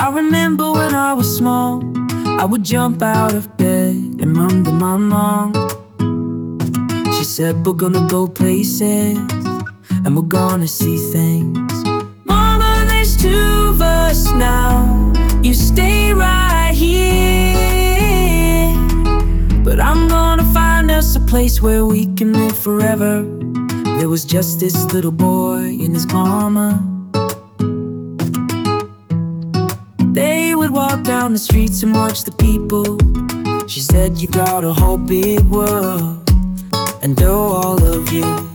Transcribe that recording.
I remember when I was small, I would jump out of bed and run to my mom. She said, we're gonna go places, and we're gonna see things. Mama, there's two of us now. You stay right here, but I'm gonna find us a place where we can live forever. There was just this little boy and his mama. They would walk down the streets and watch the people. She said, you got a whole big world, and they're all of you.